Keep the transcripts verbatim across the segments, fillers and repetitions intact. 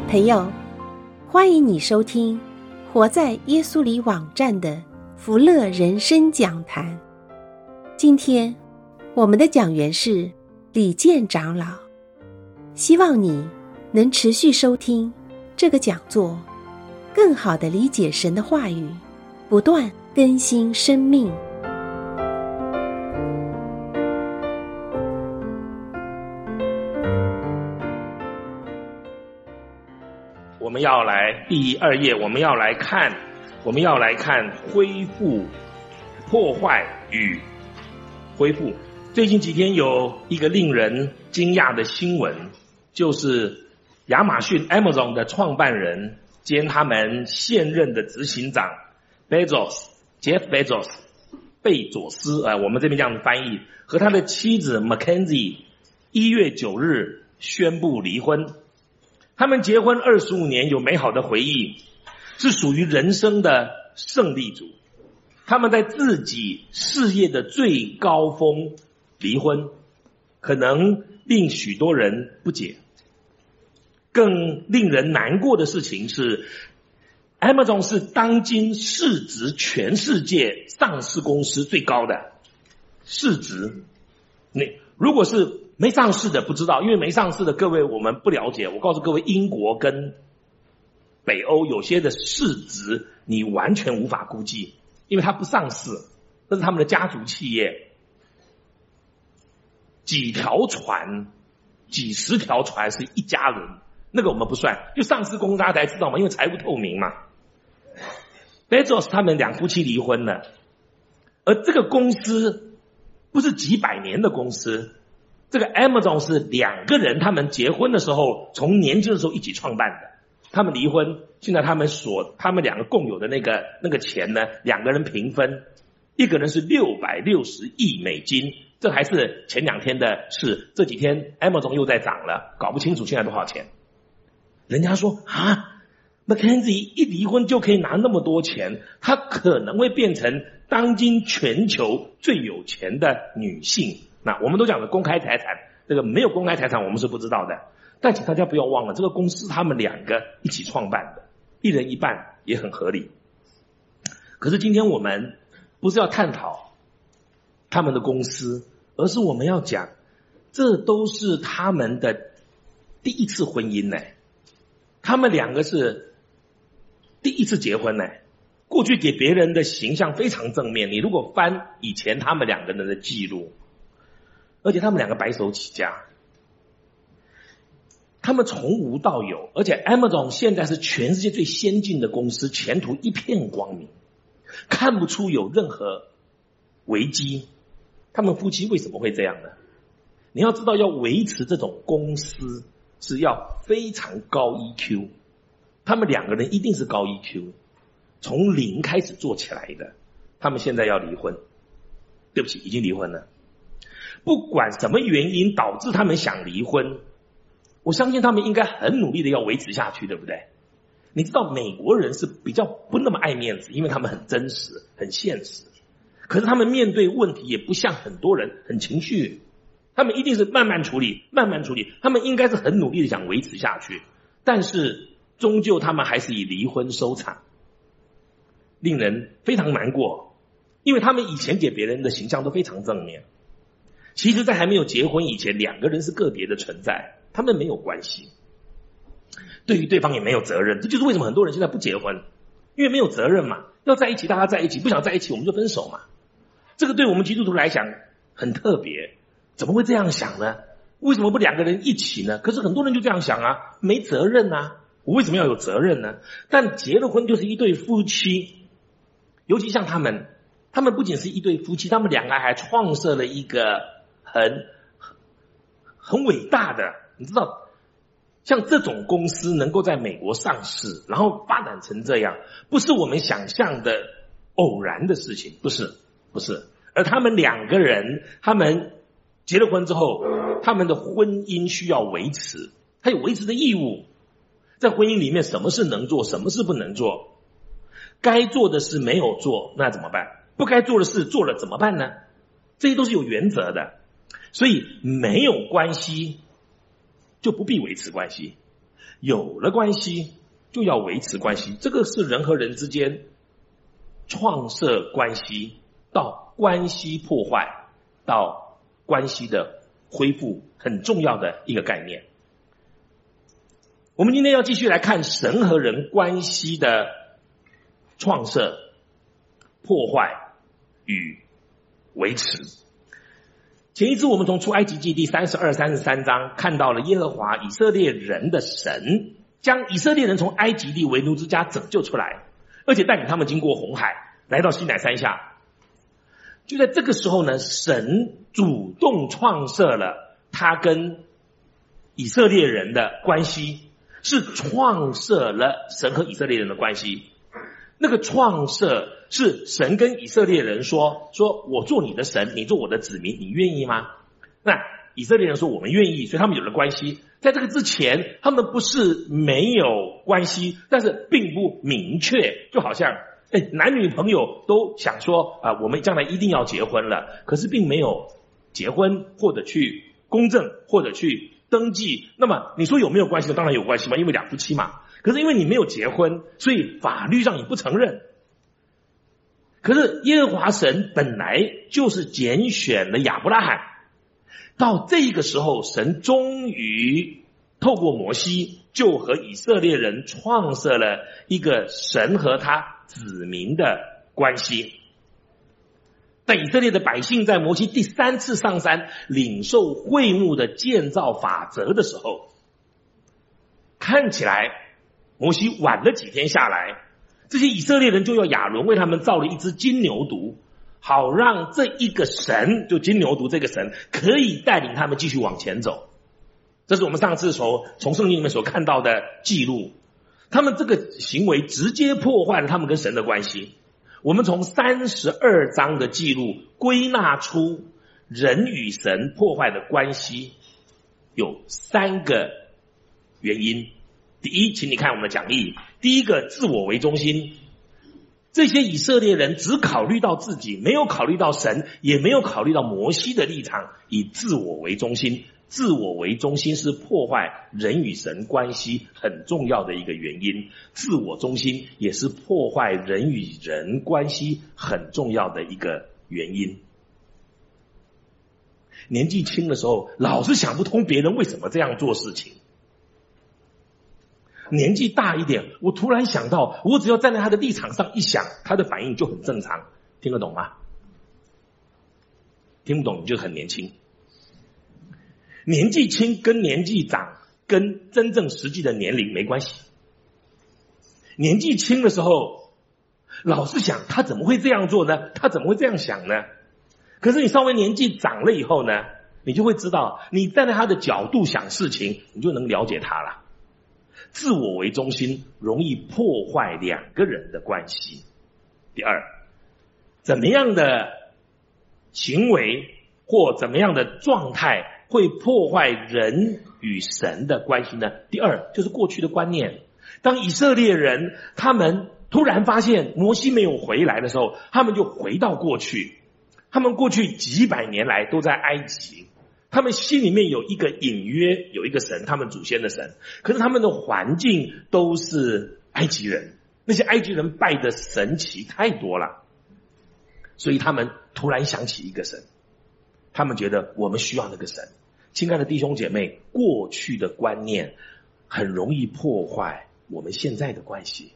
朋友，欢迎你收听活在耶稣里网站的福乐人生讲坛。今天我们的讲员是李健长老，希望你能持续收听这个讲座，更好地理解神的话语，不断更新生命。 我们要来第二页，我们要来看，我们要来看恢复、破坏与恢复。最近几天有一个令人惊讶的新闻，就是亚马逊 Amazon 的创办人兼他们现任的执行长 Bezos Jeff Bezos 贝佐斯啊、呃，我们这边这样翻译，和他的妻子 Mackenzie 一月九日宣布离婚。他们结婚二十五年，有美好的回忆，是属于人生的胜利组。他们在自己事业的最高峰离婚，可能令许多人不解。更令人难过的事情是 Amazon 是当今市值全世界上市公司最高的市值。你如果是没上市的不知道，因为没上市的各位我们不了解。我告诉各位，英国跟北欧有些的市值你完全无法估计，因为它不上市，这是他们的家族企业。几条船，几十条船是一家人，那个我们不算，就上市公司大家才知道嘛，因为财务透明嘛。Bezos 他们两夫妻离婚了，而这个公司不是几百年的公司。这个 Amazon 是两个人，他们结婚的时候从年轻的时候一起创办的，他们离婚，现在他们所他们两个共有的那个那个钱呢，两个人平分，一个人是六百六十亿美金，这还是前两天的事，这几天 Amazon 又在涨了，搞不清楚现在多少钱。人家说啊 Mackenzie 一离婚就可以拿那么多钱，她可能会变成当今全球最有钱的女性。那我们都讲的公开财产，这个没有公开财产我们是不知道的，但请大家不要忘了，这个公司他们两个一起创办的，一人一半也很合理。可是今天我们不是要探讨他们的公司，而是我们要讲，这都是他们的第一次婚姻呢。他们两个是第一次结婚呢，过去给别人的形象非常正面。你如果翻以前他们两个人的记录，而且他们两个白手起家，他们从无到有，而且 Amazon 现在是全世界最先进的公司，前途一片光明，看不出有任何危机。他们夫妻为什么会这样呢？你要知道，要维持这种公司是要非常高 E Q， 他们两个人一定是高 E Q， 从零开始做起来的。他们现在要离婚，对不起，已经离婚了。不管什么原因导致他们想离婚，我相信他们应该很努力的要维持下去，对不对？你知道美国人是比较不那么爱面子，因为他们很真实很现实，可是他们面对问题也不像很多人很情绪，他们一定是慢慢处理慢慢处理，他们应该是很努力的想维持下去，但是终究他们还是以离婚收场，令人非常难过。因为他们以前给别人的形象都非常正面，其实在还没有结婚以前，两个人是个别的存在，他们没有关系，对于对方也没有责任。这就是为什么很多人现在不结婚，因为没有责任嘛，要在一起大家在一起，不想在一起我们就分手嘛。这个对我们基督徒来讲很特别，怎么会这样想呢？为什么不两个人一起呢？可是很多人就这样想啊，没责任啊，我为什么要有责任呢？但结了婚就是一对夫妻，尤其像他们他们不仅是一对夫妻，他们两个还创设了一个很很伟大的，你知道，像这种公司能够在美国上市，然后发展成这样，不是我们想象的偶然的事情，不是不是。而他们两个人，他们结了婚之后，他们的婚姻需要维持，他有维持的义务。在婚姻里面，什么事能做，什么事不能做，该做的事没有做，那怎么办？不该做的事做了怎么办呢？这些都是有原则的，所以没有关系就不必维持关系， 有了关系就要维持关系，这个是人和人之间创设关系到关系破坏到关系的恢复很重要的一个概念。我们今天要继续来看神和人关系的创设、破坏与维持。前一次我们从出埃及记第三十二、三十三章看到了耶和华以色列人的神将以色列人从埃及地为奴之家拯救出来，而且带领他们经过红海来到西乃山下。就在这个时候呢，神主动创设了他跟以色列人的关系，是创设了神和以色列人的关系。那个创设是神跟以色列人说，说我做你的神，你做我的子民，你愿意吗？那以色列人说我们愿意，所以他们有了关系。在这个之前，他们不是没有关系，但是并不明确，就好像哎，男女朋友都想说啊、呃，我们将来一定要结婚了，可是并没有结婚，或者去公证，或者去登记。那么你说有没有关系呢？当然有关系嘛，因为两夫妻嘛。可是因为你没有结婚，所以法律上你不承认。可是耶和华神本来就是拣选了亚伯拉罕，到这个时候，神终于透过摩西就和以色列人创设了一个神和他子民的关系。但以色列的百姓在摩西第三次上山领受会幕的建造法则的时候，看起来摩西晚了几天下来，这些以色列人就要亚伦为他们造了一只金牛犊，好让这一个神，就金牛犊这个神，可以带领他们继续往前走。这是我们上次从从圣经里面所看到的记录。他们这个行为直接破坏了他们跟神的关系。我们从三十二章的记录归纳出人与神破坏的关系有三个原因。第一，请你看我们的讲义，第一个，自我为中心。这些以色列人只考虑到自己，没有考虑到神，也没有考虑到摩西的立场，以自我为中心。自我为中心是破坏人与神关系很重要的一个原因，自我中心也是破坏人与人关系很重要的一个原因。年纪轻的时候，老是想不通别人为什么这样做事情。年纪大一点，我突然想到，我只要站在他的立场上一想，他的反应就很正常。听得懂吗？听不懂你就很年轻。年纪轻跟年纪长跟真正实际的年龄没关系。年纪轻的时候，老是想他怎么会这样做呢？他怎么会这样想呢？可是你稍微年纪长了以后呢，你就会知道，你站在他的角度想事情，你就能了解他了。自我为中心容易破坏两个人的关系。第二，怎么样的行为或怎么样的状态会破坏人与神的关系呢？第二，就是过去的观念。当以色列人他们突然发现摩西没有回来的时候，他们就回到过去。他们过去几百年来都在埃及，他们心里面有一个隐约，有一个神，他们祖先的神，可是他们的环境都是埃及人，那些埃及人拜的神奇太多了，所以他们突然想起一个神，他们觉得我们需要那个神。亲爱的弟兄姐妹，过去的观念很容易破坏我们现在的关系。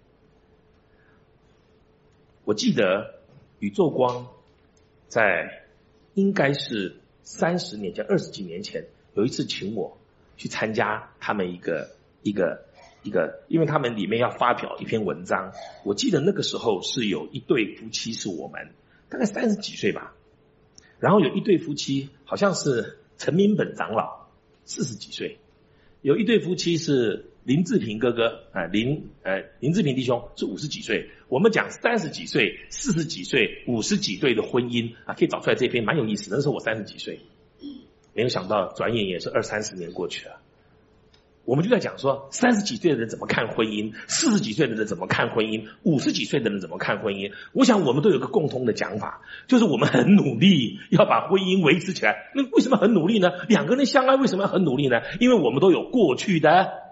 我记得宇宙光在应该是三十年前、二十几年前，有一次请我去参加他们一个一个一个，因为他们里面要发表一篇文章。我记得那个时候是有一对夫妻，是我们大概三十几岁吧，然后有一对夫妻好像是陈明本长老，四十几岁，有一对夫妻是林志平哥哥啊、呃，林呃林志平弟兄是五十几岁。我们讲三十几岁、四十几岁、五十几岁的婚姻啊，可以找出来这篇蛮有意思的。那时候我三十几岁，没有想到转眼也是二三十年过去了。我们就在讲说，三十几岁的人怎么看婚姻，四十几岁的人怎么看婚姻，五十几岁的人怎么看婚姻。我想我们都有个共同的讲法，就是我们很努力要把婚姻维持起来。那为什么很努力呢？两个人相爱为什么要很努力呢？因为我们都有过去的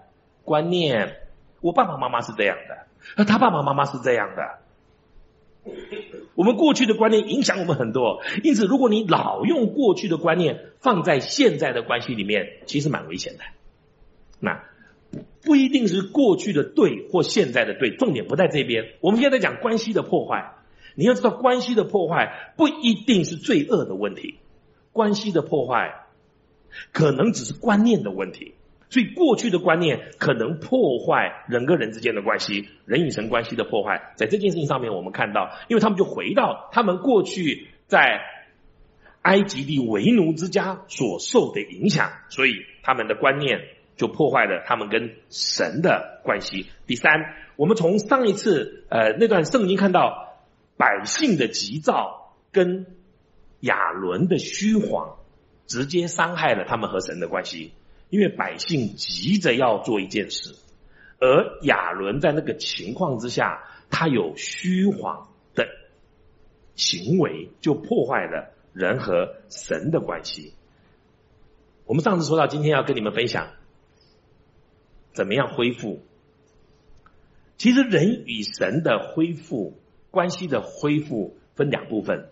观念。我爸爸妈妈是这样的，而他爸爸妈妈是这样的。我们过去的观念影响我们很多，因此如果你老用过去的观念放在现在的关系里面，其实蛮危险的。那不一定是过去的对或现在的对，重点不在这边。我们现在在讲关系的破坏，你要知道关系的破坏不一定是罪恶的问题，关系的破坏可能只是观念的问题。所以过去的观念可能破坏人跟人之间的关系，人与神关系的破坏，在这件事情上面我们看到，因为他们就回到他们过去在埃及地为奴之家所受的影响，所以他们的观念就破坏了他们跟神的关系。第三，我们从上一次呃那段圣经看到百姓的急躁跟亚伦的虚谎直接伤害了他们和神的关系。因为百姓急着要做一件事，而亚伦在那个情况之下，他有虚谎的行为，就破坏了人和神的关系。我们上次说到，今天要跟你们分享怎么样恢复。其实人与神的恢复，关系的恢复分两部分。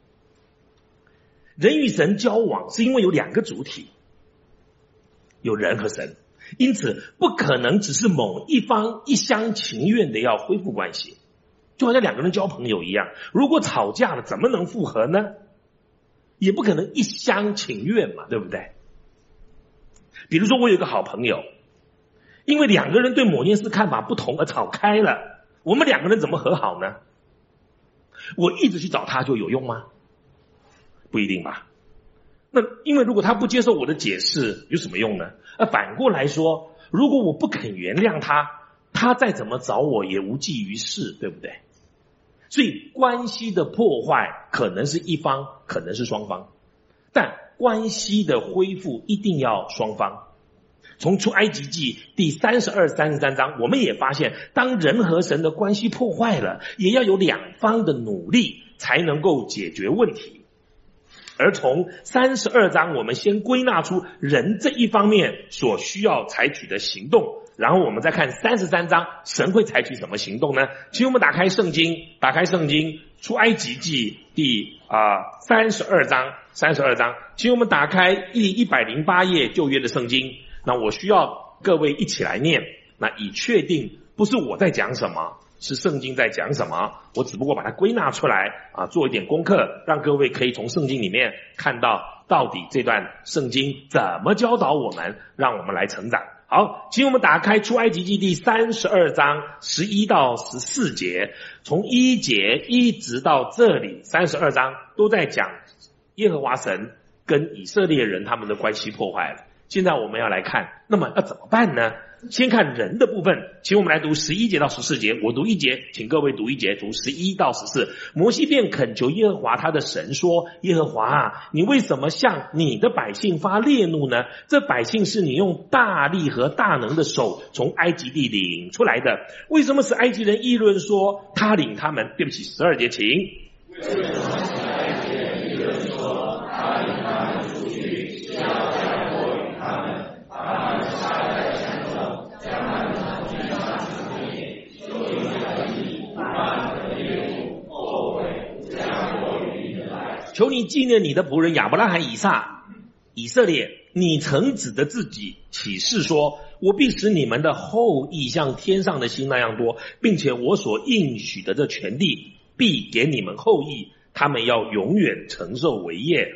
人与神交往是因为有两个主体，有人和神，因此不可能只是某一方一厢情愿的要恢复关系，就好像两个人交朋友一样，如果吵架了怎么能复合呢？也不可能一厢情愿嘛，对不对？比如说我有一个好朋友，因为两个人对某件事看法不同而吵开了，我们两个人怎么和好呢？我一直去找他就有用吗？不一定吧。那因为如果他不接受我的解释，有什么用呢？而反过来说，如果我不肯原谅他，他再怎么找我也无济于事，对不对？所以关系的破坏可能是一方，可能是双方，但关系的恢复一定要双方。从出埃及记第三十二、三十三章，我们也发现，当人和神的关系破坏了，也要有两方的努力才能够解决问题。而从三十二章，我们先归纳出人这一方面所需要采取的行动，然后我们再看三十三章，神会采取什么行动呢？请我们打开圣经，打开圣经，出埃及记第啊三十二章，三十二章，请我们打开第一百零八页旧约的圣经。那我需要各位一起来念，那以确定不是我在讲什么，是圣经在讲什么，我只不过把它归纳出来啊，做一点功课，让各位可以从圣经里面看到到底这段圣经怎么教导我们，让我们来成长。好，请我们打开出埃及记第三十二章十一到十四节，从一节一直到这里，三十二章都在讲耶和华神跟以色列人他们的关系破坏了。现在我们要来看，那么要怎么办呢？先看人的部分，请我们来读十一节到十四节，我读一节，请各位读一节，读十一到十四。摩西便恳求耶和华他的神说，耶和华啊，你为什么向你的百姓发烈怒呢？这百姓是你用大力和大能的手从埃及地领出来的，为什么使埃及人议论说他领他们？对不起，十二节请。为什么使埃及人议论说他领他们出去，是要降祸于他们，把他们杀在山中，将他们从地上除灭，就因他意不把你的烈怒后悔，降祸于你们来。求你纪念你的仆人亚伯拉罕、以撒、以色列，你曾指着自己起誓说，我必使你们的后裔像天上的星那样多，并且我所应许的这全地必给你们后裔，他们要永远承受为业。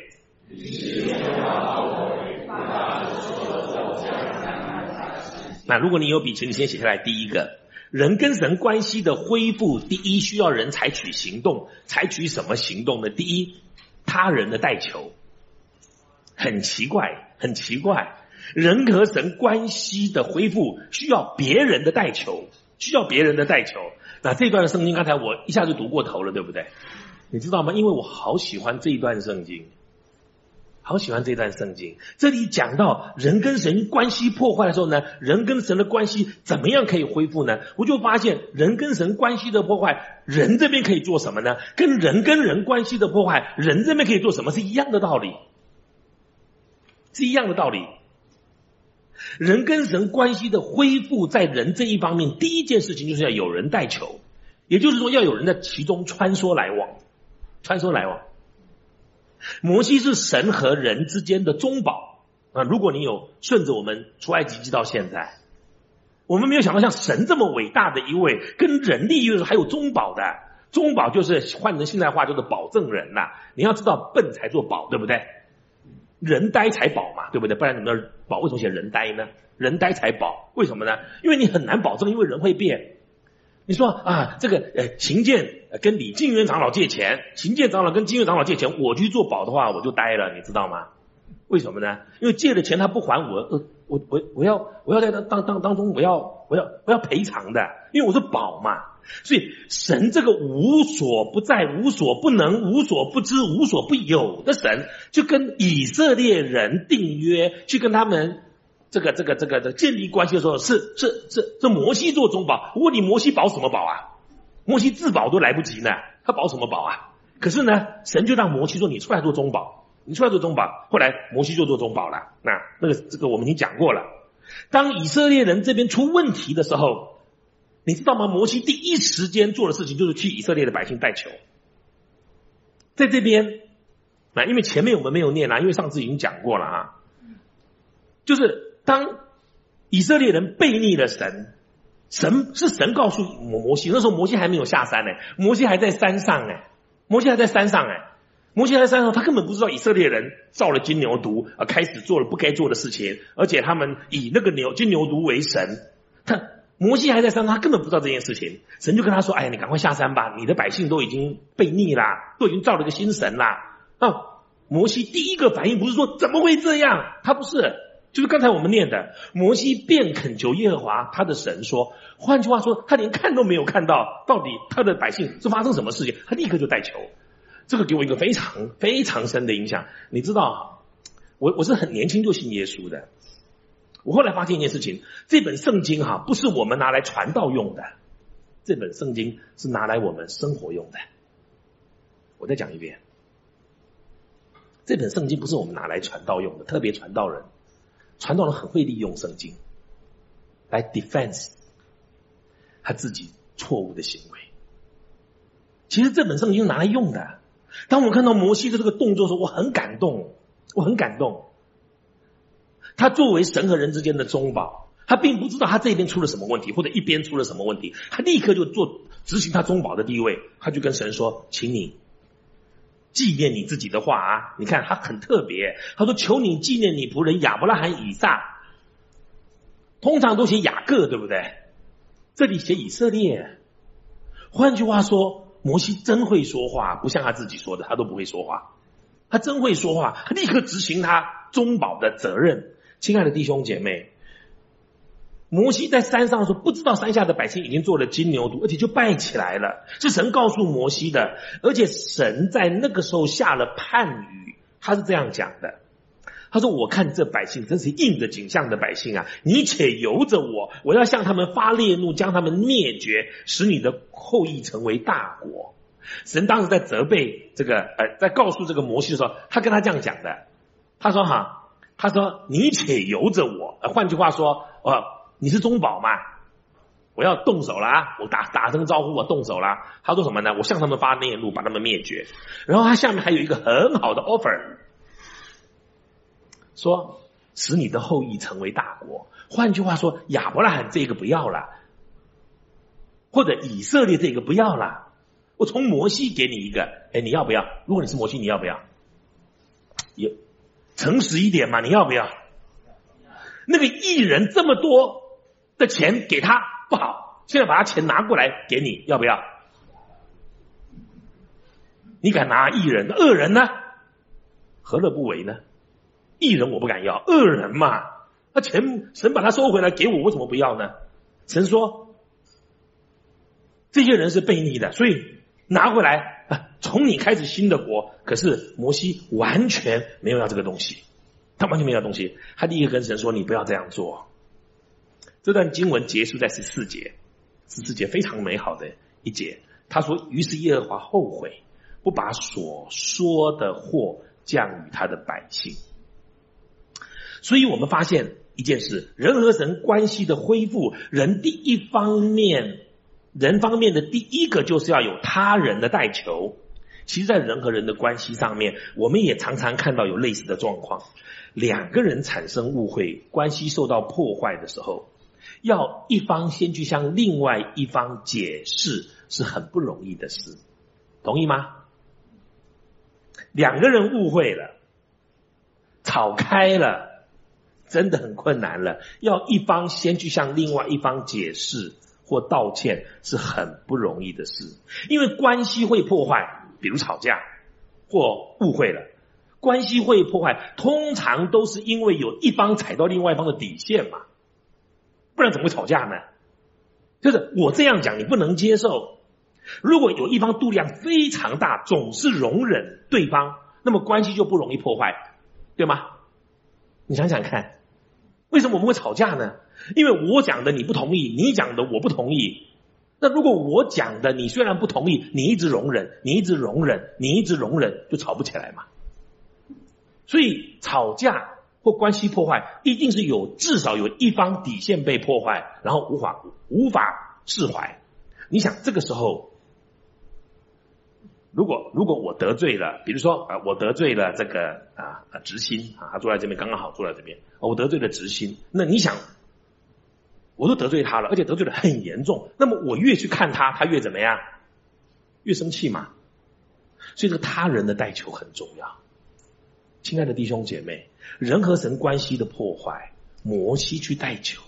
那如果你有笔，请你先写下来。第一个，人跟神关系的恢复，第一需要人采取行动。采取什么行动呢？第一，他人的代求。很奇怪，很奇怪，人和神关系的恢复需要别人的代求，需要别人的代求。那这段的圣经刚才我一下就读过头了，对不对？你知道吗？因为我好喜欢这一段圣经，好喜欢这段圣经。这里讲到人跟神关系破坏的时候呢，人跟神的关系怎么样可以恢复呢？我就发现人跟神关系的破坏，人这边可以做什么呢？跟人跟人关系的破坏，人这边可以做什么？是一样的道理，是一样的道理。 人跟神关系的恢复，在人这一方面，第一件事情就是要有人带球，也就是说要有人在其中穿梭来往，穿梭来往。摩西是神和人之间的中保啊！如果你有顺着我们出埃及记到现在，我们没有想到像神这么伟大的一位，跟人立约还有中保的。中保就是换成现代话就是保证人啦、啊。你要知道笨才做保，对不对？人呆才保嘛，对不对？不然怎么叫保？为什么写人呆呢？人呆才保，为什么呢？因为你很难保证，因为人会变。你说啊，这个呃，秦建跟李进元长老借钱，秦建长老跟金元长老借钱，我去做保的话，我就呆了，你知道吗？为什么呢？因为借了钱他不还我，呃，我我我要我要在当当当当中，我要我要我要赔偿的，因为我是保嘛。所以神这个无所不在、无所不能、无所不知、无所不有的神，就跟以色列人订约，去跟他们这个这个这个的建立关系的时候，是是是是摩西做中保。我问你，摩西保什么保啊？摩西自保都来不及呢，他保什么保啊？可是呢，神就让摩西说：“你出来做中保，你出来做中保。”后来摩西就做中保了。那那个这个我们已经讲过了。当以色列人这边出问题的时候，你知道吗？摩西第一时间做的事情就是去以色列的百姓带球。在这边，那因为前面我们没有念啊，因为上次已经讲过了啊。就是当以色列人背逆了神，神是神告诉摩西，那时候摩西还没有下山呢，摩西还在山上呢，摩西还在山上呢，摩西还在山上，他根本不知道以色列人造了金牛犊，呃，开始做了不该做的事情，而且他们以那个牛金牛犊为神，他。摩西还在山上，他根本不知道这件事情。神就跟他说：“哎，你赶快下山吧，你的百姓都已经背逆啦，都已经造了个新神啦。”啊，摩西第一个反应不是说怎么会这样，他不是，就是刚才我们念的，摩西便恳求耶和华他的神说，换句话说，他连看都没有看到，到底他的百姓是发生什么事情，他立刻就带球。这个给我一个非常非常深的影响。你知道，我我是很年轻就信耶稣的。我后来发现一件事情，这本圣经哈、啊、不是我们拿来传道用的，这本圣经是拿来我们生活用的。我再讲一遍，这本圣经不是我们拿来传道用的，特别传道人，传道人很会利用圣经来 defense 他自己错误的行为。其实这本圣经是拿来用的。当我看到摩西的这个动作的时候，我很感动，我很感动。他作为神和人之间的中保，他并不知道他这边出了什么问题，或者一边出了什么问题，他立刻就做执行他中保的地位，他就跟神说：“请你纪念你自己的话啊！”你看他很特别，他说：“求你纪念你仆人亚伯拉罕、以撒。”通常都写雅各，对不对？这里写以色列。换句话说，摩西真会说话，不像他自己说的，他都不会说话。他真会说话，他立刻执行他中保的责任。亲爱的弟兄姐妹，摩西在山上的时候，不知道山下的百姓已经做了金牛犊，而且就拜起来了，是神告诉摩西的。而且神在那个时候下了判语，他是这样讲的，他说：“我看这百姓真是应着景象的百姓啊，你且由着我，我要向他们发烈怒，将他们灭绝，使你的后裔成为大国。”神当时在责备这个呃，在告诉这个摩西的时候，他跟他这样讲的，他说哈。他说：“你且由着我。”换句话说，呃，你是中保嘛，我要动手了啊！我打打声招呼，我动手了。他说什么呢？我向他们发烈怒，把他们灭绝。然后他下面还有一个很好的 offer， 说使你的后裔成为大国。换句话说，亚伯拉罕这个不要了，或者以色列这个不要了，我从摩西给你一个，哎，你要不要？如果你是摩西，你要不要？有。诚实一点嘛，你要不要？那个艺人这么多的钱给他不好，现在把他钱拿过来给你，要不要？你敢拿艺人？恶人呢？何乐不为呢？艺人我不敢要，恶人嘛，那钱神把他收回来给我，为什么不要呢？神说这些人是悖逆的，所以拿回来。从你开始新的国，可是摩西完全没有要这个东西，他完全没有要东西，他立刻跟神说：“你不要这样做。”这段经文结束在十四节，十四节非常美好的一节。他说：“于是耶和华后悔，不把所说的祸降与他的百姓。”所以我们发现一件事，人和神关系的恢复，人第一方面，人方面的第一个就是要有他人的代求。其实在人和人的关系上面，我们也常常看到有类似的状况，两个人产生误会，关系受到破坏的时候，要一方先去向另外一方解释是很不容易的事，同意吗？两个人误会了，吵开了，真的很困难了，要一方先去向另外一方解释或道歉是很不容易的事，因为关系会破坏，比如吵架或误会了，关系会破坏，通常都是因为有一方踩到另外一方的底线嘛，不然怎么会吵架呢？就是我这样讲你不能接受，如果有一方度量非常大，总是容忍对方，那么关系就不容易破坏，对吗？你想想看，为什么我们会吵架呢？因为我讲的你不同意，你讲的我不同意。那如果我讲的你虽然不同意，你一直容忍，你一直容忍，你一直容忍，就吵不起来嘛。所以吵架或关系破坏，一定是有至少有一方底线被破坏，然后无法无法释怀。你想这个时候，如果如果我得罪了，比如说啊，我得罪了这个啊啊执行啊，他坐在这边刚刚好坐在这边，我得罪了执行，那你想，我都得罪他了，而且得罪得很严重，那么我越去看他，他越怎么样？越生气嘛。所以这个他人的代求很重要。亲爱的弟兄姐妹，人和神关系的破坏，摩西去代求。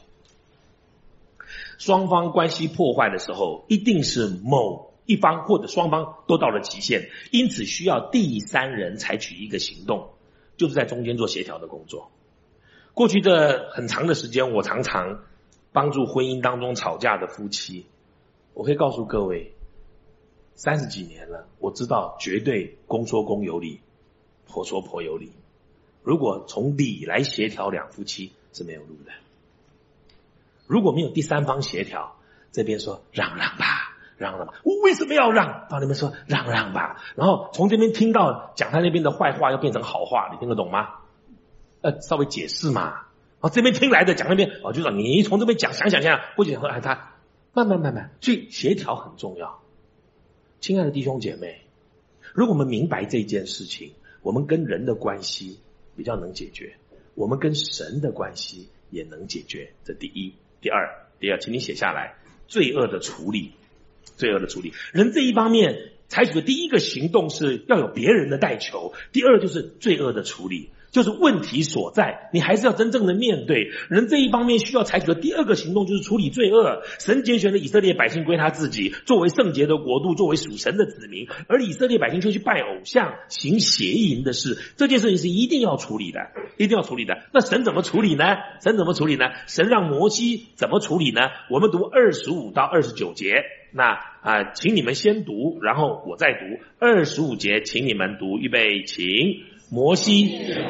双方关系破坏的时候，一定是某一方或者双方都到了极限，因此需要第三人采取一个行动，就是在中间做协调的工作。过去这很长的时间，我常常帮助婚姻当中吵架的夫妻，我可以告诉各位，三十几年了，我知道绝对公说公有理，婆说婆有理。如果从理来协调两夫妻是没有路的。如果没有第三方协调，这边说让让吧，让让吧，我为什么要让？到那边说让让吧，然后从这边听到讲他那边的坏话，要变成好话，你听得懂吗？呃，稍微解释嘛。哦，这边听来的讲那边，哦，就说你从这边讲，想想想，或者和他慢慢慢慢，所以协调很重要。亲爱的弟兄姐妹，如果我们明白这件事情，我们跟人的关系比较能解决，我们跟神的关系也能解决。这第一。第二，第二，请你写下来，罪恶的处理，罪恶的处理。人这一方面采取的第一个行动是要有别人的代求，第二就是罪恶的处理。就是问题所在，你还是要真正的面对。人这一方面需要采取的第二个行动就是处理罪恶。神拣选了以色列百姓归他自己，作为圣洁的国度，作为属神的子民，而以色列百姓却去拜偶像，行邪淫的事。这件事情是一定要处理的，一定要处理的。那神怎么处理呢？神怎么处理呢？神让摩西怎么处理呢？我们读二十五到二十九节。那啊、呃，请你们先读，然后我再读。二十五节，请你们读，预备，请。摩西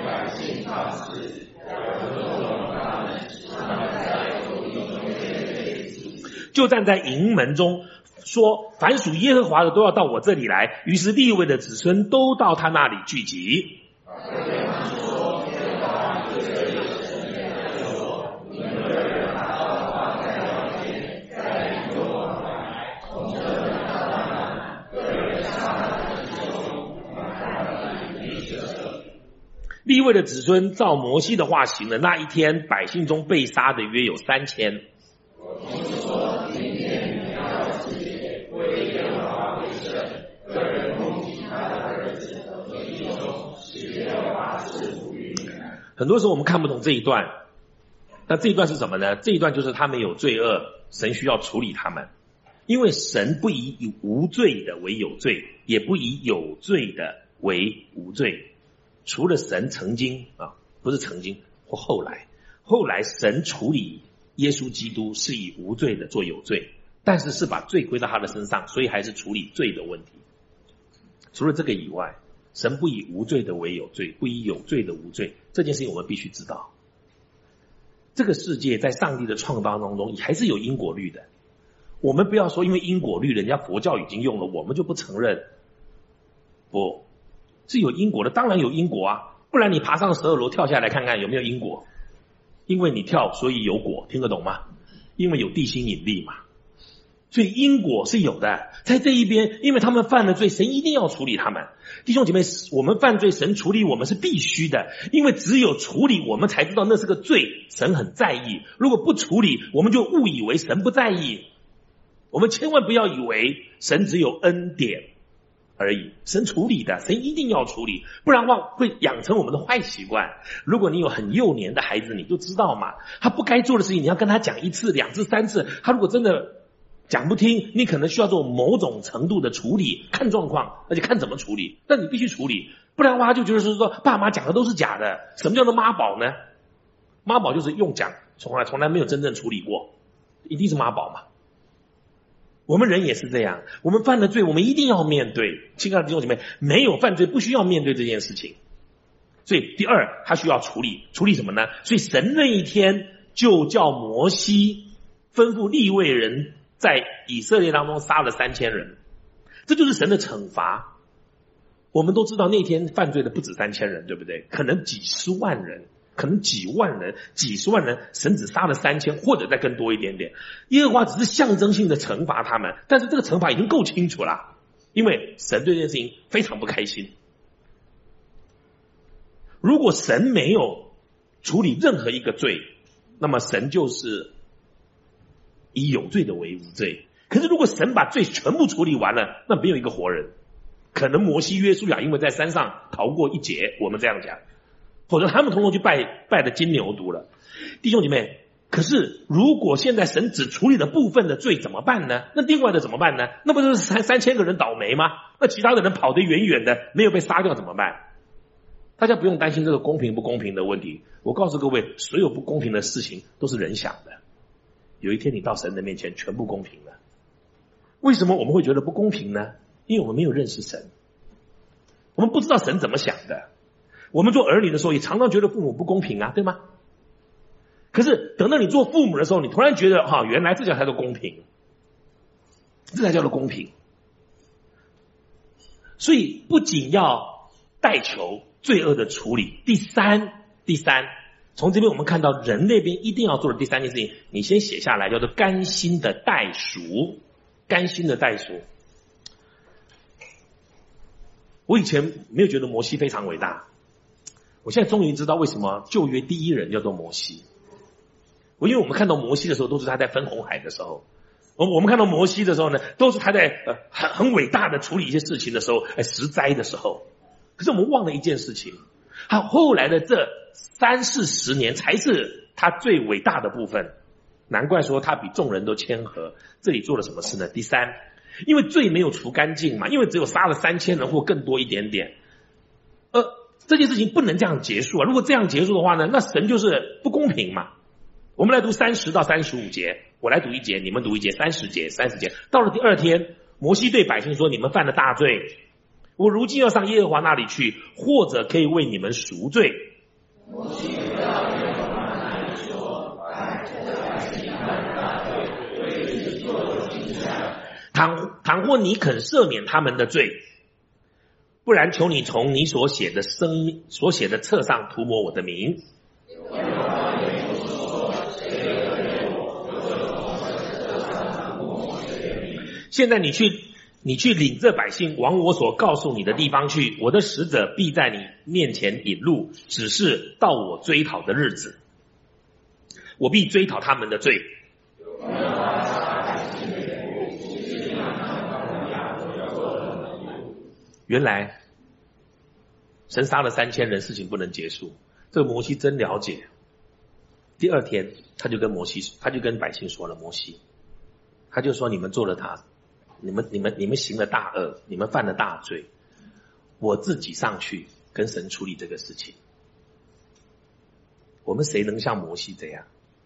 就站在营门中说，凡属耶和华的都要到我这里来。于是利未的子孙都到他那里聚集。利未的子孙照摩西的话行了。那一天，百姓中被杀的约有三千。很多时候我们看不懂这一段，那这一段是什么呢？这一段就是他们有罪恶，神需要处理他们。因为神不以无罪的为有罪，也不以有罪的为无罪。除了神曾经啊，不是曾经或后来，后来神处理耶稣基督是以无罪的做有罪，但是是把罪归到他的身上，所以还是处理罪的问题。除了这个以外，神不以无罪的为有罪，不以有罪的无罪，这件事情我们必须知道。这个世界在上帝的创造当中还是有因果律的，我们不要说因为因果律人家佛教已经用了，我们就不承认。不是有因果的，当然有因果啊，不然你爬上十二楼跳下来看看有没有因果。 因为你跳，所以有果，听得懂吗？因为有地心引力嘛。所以因果是有的，在这一边，因为他们犯了罪，神一定要处理他们。弟兄姐妹，我们犯罪，神处理我们是必须的，因为只有处理，我们才知道那是个罪，神很在意。如果不处理，我们就误以为神不在意。我们千万不要以为神只有恩典而已，神处理的，神一定要处理，不然的话会养成我们的坏习惯。如果你有很幼年的孩子，你就知道嘛，他不该做的事情，你要跟他讲一次、两次、三次，他如果真的讲不听，你可能需要做某种程度的处理，看状况，而且看怎么处理，但你必须处理，不然的话他就觉得是说爸妈讲的都是假的。什么叫做妈宝呢？妈宝就是用讲，从来从来没有真正处理过，一定是妈宝嘛。我们人也是这样，我们犯了罪，我们一定要面对。亲爱的弟兄姐妹，没有犯罪不需要面对这件事情。所以第二，他需要处理，处理什么呢？所以神那一天就叫摩西吩咐利未人在以色列当中杀了三千人，这就是神的惩罚。我们都知道那天犯罪的不止三千人，对不对？可能几十万人，可能几万人，几十万人，神只杀了三千，或者再更多一点点。耶和华只是象征性的惩罚他们，但是这个惩罚已经够清楚了，因为神对这件事情非常不开心。如果神没有处理任何一个罪，那么神就是以有罪的为无罪。可是如果神把罪全部处理完了，那没有一个活人。可能摩西约书亚因为在山上逃过一劫，我们这样讲，否则他们统统去拜拜的金牛犊了。弟兄姐妹，可是如果现在神只处理了部分的罪怎么办呢？那另外的怎么办呢？那不就是三三千个人倒霉吗？那其他的人跑得远远的，没有被杀掉怎么办？大家不用担心这个公平不公平的问题。我告诉各位，所有不公平的事情都是人想的，有一天你到神的面前全部公平了。为什么我们会觉得不公平呢？因为我们没有认识神，我们不知道神怎么想的。我们做儿女的时候也常常觉得父母不公平啊，对吗？可是等到你做父母的时候，你突然觉得哈、啊，原来这叫叫做公平，这才叫做公平。所以不仅要代求罪恶的处理，第三第三从这边我们看到人那边一定要做的第三件事情，你先写下来，叫做甘心的代赎。甘心的代赎。我以前没有觉得摩西非常伟大，我现在终于知道为什么旧约第一人叫做摩西。我因为我们看到摩西的时候都是他在分红海的时候，我我们看到摩西的时候呢，都是他在呃很很伟大的处理一些事情的时候，哎十灾的时候。可是我们忘了一件事情，他后来的这三四十年才是他最伟大的部分。难怪说他比众人都谦和。这里做了什么事呢？第三，因为罪没有除干净嘛，因为只有杀了三千人或更多一点点，呃，这件事情不能这样结束啊！如果这样结束的话呢，那神就是不公平嘛。我们来读三十到三十五节，我来读一节，你们读一节，三十节，三十节。到了第二天，摩西对百姓说：“你们犯了大罪，我如今要上耶和华那里去，或者可以为你们赎罪。”摩西回到耶和华那里说：“哎，这百姓犯了大罪，为自己做了惊吓。倘倘或你肯赦免他们的罪，不然求你从你所写的生所写的册上涂抹我的名。”现在你去，你去领这百姓往我所告诉你的地方去，我的使者必在你面前引路，只是到我追讨的日子，我必追讨他们的罪。原来神杀了三千人，事情不能结束。这个摩西真了解。第二天他就跟摩西，他就跟百姓说了，摩西他就说：“你们做了他。你们、你们、你们行了大恶，你们犯了大罪，我自己上去跟神处理这个事情。”我们谁能像摩西这样？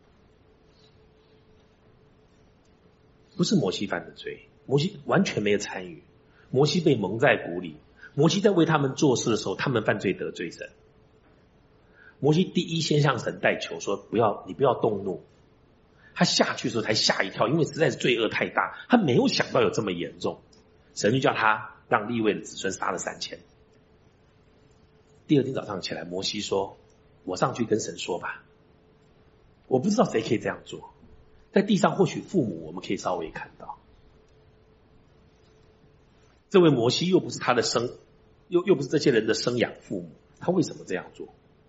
不是摩西犯的罪，摩西完全没有参与，摩西被蒙在鼓里，摩西在为他们做事的时候，他们犯罪得罪神。摩西第一先向神代求说：“不要，你不要动怒。”他下去的时候才吓一跳，因为实在是罪恶太大，他没有想到有这么严重。神就叫他让利未的子孙杀了三千。第二天早上起来，摩西说：“我上去跟神说吧。” 我不知道谁可以这样做，在地上或许父母我们可以稍微看到，这位摩西又不是他的生，又又不是这些人的生养父母，他为什么这样做？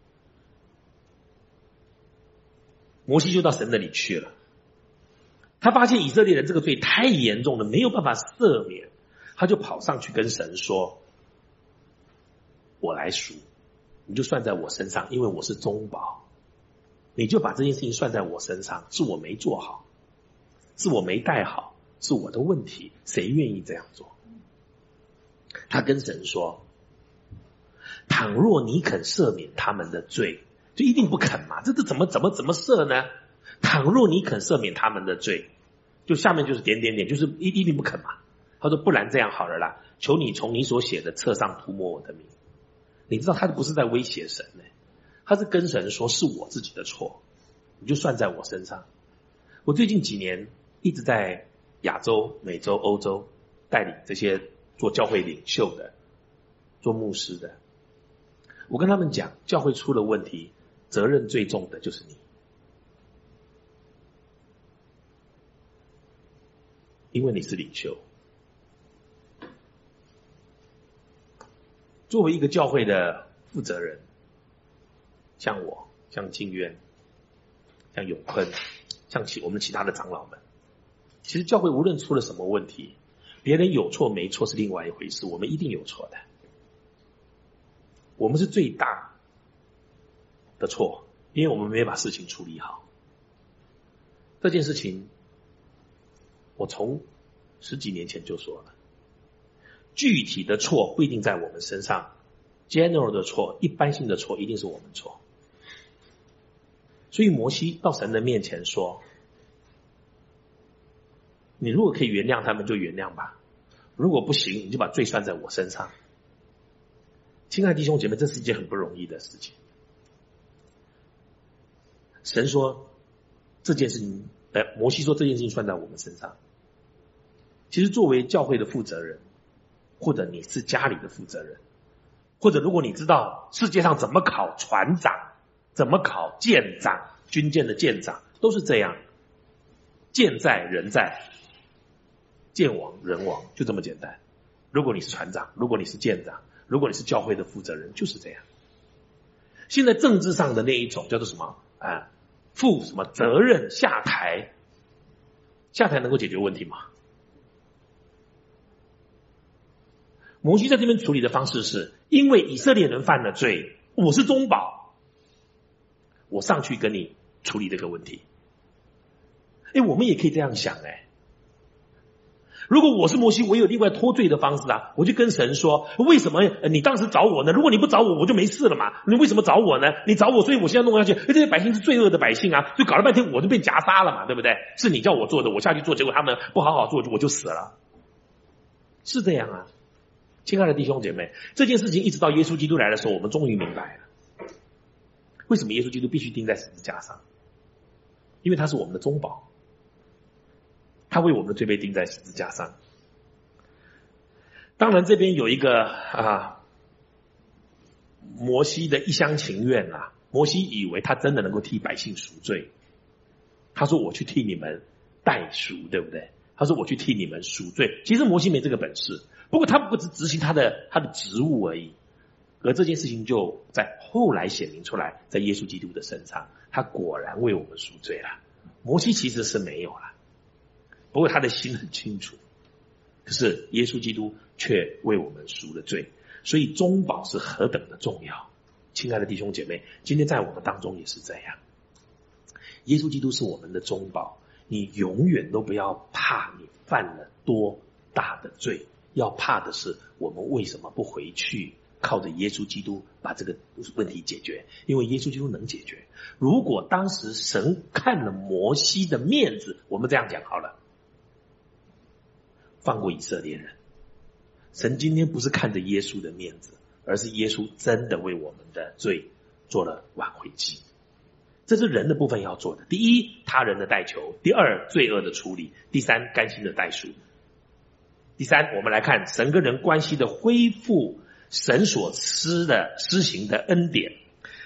摩西就到神那里去了，他发现以色列人这个罪太严重了，没有办法赦免，他就跑上去跟神说，我来赎，你就算在我身上，因为我是中保，你就把这件事情算在我身上，是我没做好，是我没带好，是我的问题，谁愿意这样做？他跟神说，倘若你肯赦免他们的罪，就一定不肯嘛，这这怎么怎么怎么赦呢？倘若你肯赦免他们的罪，就下面就是点点点，就是一一定不肯嘛。他说不然这样好了啦，求你从你所写的册上涂抹我的名。你知道他不是在威胁神呢，他是跟神说是我自己的错，你就算在我身上。我最近几年一直在亚洲、美洲、欧洲带领这些做教会领袖的、做牧师的，我跟他们讲，教会出了问题，责任最重的就是你，因为你是领袖。作为一个教会的负责人，像我、像敬愿、像永坤、像其我们其他的长老们，其实教会无论出了什么问题，别人有错没错是另外一回事，我们一定有错的，我们是最大的错，因为我们没有把事情处理好。这件事情我从十几年前就说了，具体的错不一定在我们身上， general 的错，一般性的错一定是我们错。所以摩西到神的面前说，你如果可以原谅他们就原谅吧，如果不行你就把罪算在我身上。亲爱的弟兄姐妹，这是一件很不容易的事情。神说这件事情，呃，摩西说这件事情算在我们身上。其实作为教会的负责人，或者你是家里的负责人，或者如果你知道世界上怎么考船长，怎么考舰长，军舰的舰长都是这样，舰在人在，舰亡人亡，就这么简单。如果你是船长，如果你是舰长，如果你是教会的负责人，就是这样。现在政治上的那一种叫做什么啊？负什么责任下台，下台能够解决问题吗？摩西在这边处理的方式是，因为以色列人犯了罪，我是中保，我上去跟你处理这个问题。哎，我们也可以这样想哎。如果我是摩西，我有另外脱罪的方式啊，我就跟神说，为什么你当时找我呢？如果你不找我，我就没事了嘛。你为什么找我呢？你找我，所以我现在弄下去，这些百姓是罪恶的百姓啊，所以搞了半天我就被夹杀了嘛，对不对？是你叫我做的，我下去做，结果他们不好好做，我就死了，是这样啊。亲爱的弟兄姐妹，这件事情一直到耶稣基督来的时候，我们终于明白了，为什么耶稣基督必须钉在十字架上？因为他是我们的中保，他为我们的罪被钉在十字架上。当然这边有一个啊，摩西的一厢情愿啊，摩西以为他真的能够替百姓赎罪，他说我去替你们代赎，对不对？他说我去替你们赎罪，其实摩西没这个本事，不过他不只执行他的他的职务而已，而这件事情就在后来显明出来，在耶稣基督的身上，他果然为我们赎罪了。摩西其实是没有了，不过他的心很清楚，可是耶稣基督却为我们赎了罪，所以中保是何等的重要。亲爱的弟兄姐妹，今天在我们当中也是这样，耶稣基督是我们的中保，你永远都不要怕你犯了多大的罪，要怕的是我们为什么不回去靠着耶稣基督把这个问题解决，因为耶稣基督能解决。如果当时神看了摩西的面子，我们这样讲好了，放过以色列人，神今天不是看着耶稣的面子，而是耶稣真的为我们的罪做了挽回祭。这是人的部分要做的，第一，他人的代求；第二，罪恶的处理；第三，甘心的代赎。第三，我们来看神跟人关系的恢复，神所施的施行的恩典。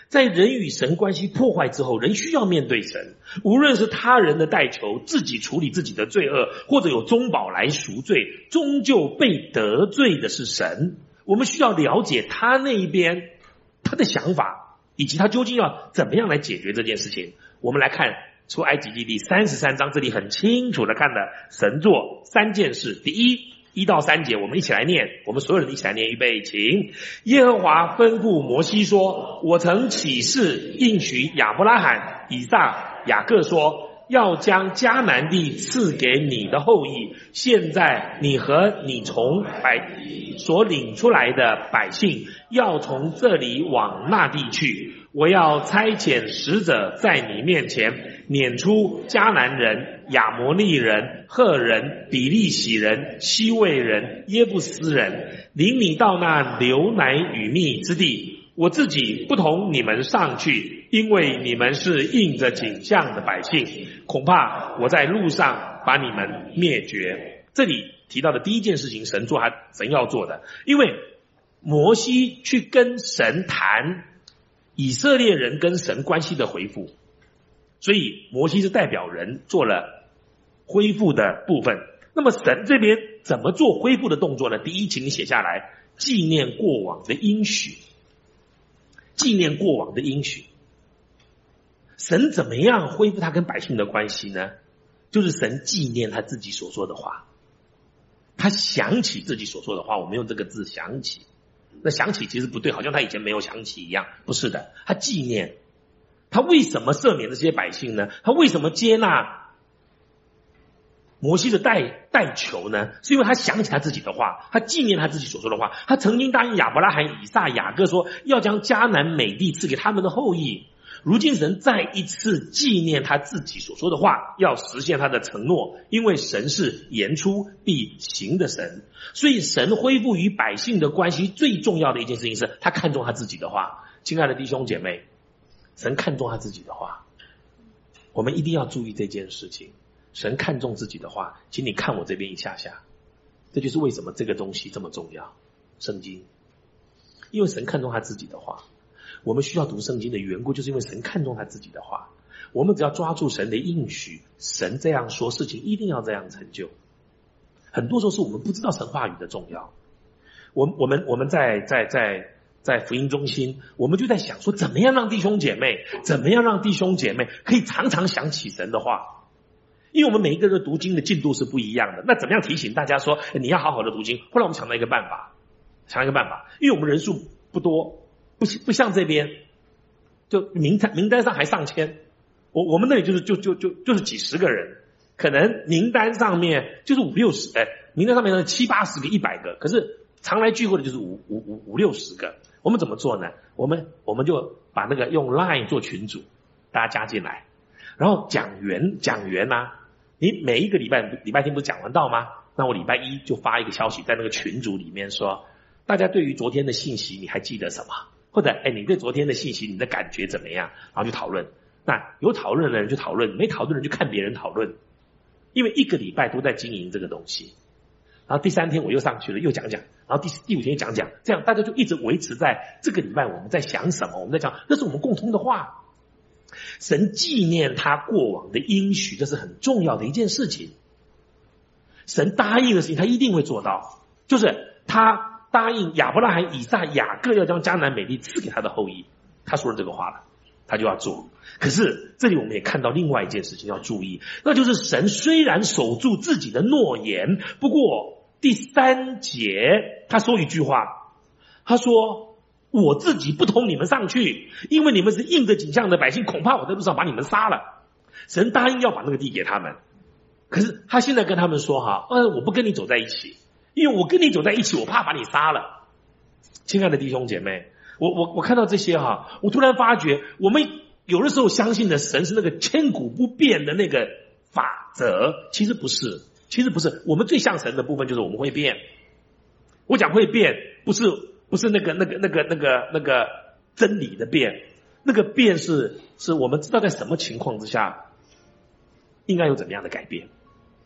在人与神关系破坏之后，人需要面对神，无论是他人的代求，自己处理自己的罪恶，或者有中保来赎罪，终究被得罪的是神。我们需要了解他那一边他的想法，以及他究竟要怎么样来解决这件事情。我们来看出埃及记第三十三章，这里很清楚的看的神做三件事。第一，一到三节我们一起来念，我们所有人一起来念，预备请。耶和华吩咐摩西说，我曾起誓应许亚伯拉罕、以撒、雅各说，要将迦南地赐给你的后裔。现在你和你从百所领出来的百姓要从这里往那地去，我要差遣使者在你面前撵出迦南人、亚摩利人、赫人、比利洗人、希未人、耶布斯人，领你到那流奶与蜜之地。我自己不同你们上去，因为你们是应着景象的百姓，恐怕我在路上把你们灭绝。这里提到的第一件事情，神做他神要做的，因为摩西去跟神谈以色列人跟神关系的恢复，所以摩西是代表人做了恢复的部分。那么神这边怎么做恢复的动作呢？第一，请你写下来，纪念过往的应许。纪念过往的应许。神怎么样恢复他跟百姓的关系呢？就是神纪念他自己所说的话，他想起自己所说的话。我们用这个字想起，那想起其实不对，好像他以前没有想起一样，不是的，他纪念。他为什么赦免这些百姓呢？他为什么接纳摩西的代代求呢？是因为他想起他自己的话，他纪念他自己所说的话。他曾经答应亚伯拉罕、以撒、雅各说，要将迦南美地赐给他们的后裔。如今神再一次纪念他自己所说的话，要实现他的承诺，因为神是言出必行的神。所以神恢复与百姓的关系最重要的一件事情是他看重他自己的话。亲爱的弟兄姐妹，神看重他自己的话，我们一定要注意这件事情。神看重自己的话，请你看我这边一下下，这就是为什么这个东西这么重要。圣经，因为神看重他自己的话，我们需要读圣经的缘故，就是因为神看重他自己的话。我们只要抓住神的应许，神这样说，事情一定要这样成就。很多时候是我们不知道神话语的重要。我我们我们在在在在福音中心，我们就在想说，怎么样让弟兄姐妹，怎么样让弟兄姐妹可以常常想起神的话。因为我们每一个人读经的进度是不一样的，那怎么样提醒大家说你要好好的读经？后来我们想到一个办法，想到一个办法，因为我们人数不多，不不像这边，就名单名单上还上千，我我们那里就是就就就就是几十个人，可能名单上面就是五六十，哎，名单上面有七八十个、一百个，可是常来聚会的就是五五五五六十个。我们怎么做呢？我们我们就把那个用 Line 做群组，大家加进来，然后讲员讲员啊。你每一个礼拜礼拜天不是讲完道吗？那我礼拜一就发一个消息在那个群组里面说，大家对于昨天的信息你还记得什么？或者哎，你对昨天的信息你的感觉怎么样？然后就讨论。那有讨论的人就讨论，没讨论的人就看别人讨论。因为一个礼拜都在经营这个东西。然后第三天我又上去了，又讲讲，然后第第五天又讲讲，这样大家就一直维持在这个礼拜我们在想什么，我们在讲，这是我们共通的话。神纪念他过往的应许，这是很重要的一件事情。神答应的事情他一定会做到，就是他答应亚伯拉罕、以撒、雅各要将迦南美地赐给他的后裔，他说了这个话了，他就要做。可是这里我们也看到另外一件事情要注意，那就是神虽然守住自己的诺言，不过第三节他说一句话，他说我自己不同你们上去，因为你们是应着景象的百姓，恐怕我在路上把你们杀了。神答应要把那个地给他们，可是他现在跟他们说哈，呃，我不跟你走在一起，因为我跟你走在一起，我怕把你杀了。亲爱的弟兄姐妹，我我我看到这些哈，我突然发觉，我们有的时候相信的神是那个千古不变的那个法则，其实不是，其实不是。我们最像神的部分就是我们会变。我讲会变，不是不是那个那个那个那个那个真理的变，那个变是是我们知道在什么情况之下应该有怎么样的改变。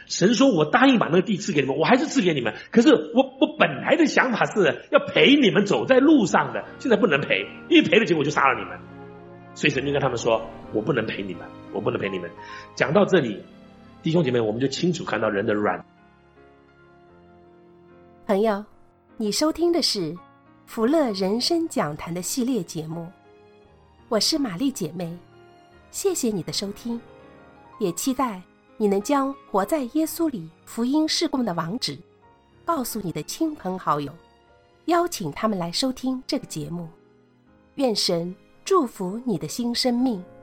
神说我答应把那个地赐给你们，我还是赐给你们，可是我我本来的想法是要陪你们走在路上的，现在不能陪，因为陪了结果就杀了你们。所以神就跟他们说，我不能陪你们，我不能陪你们。讲到这里，弟兄姐妹，我们就清楚看到人的软。 朋友，你收听的是福乐人生讲坛的系列节目，我是玛丽姐妹，谢谢你的收听，也期待你能将活在耶稣里福音事工的网址告诉你的亲朋好友，邀请他们来收听这个节目。愿神祝福你的新生命。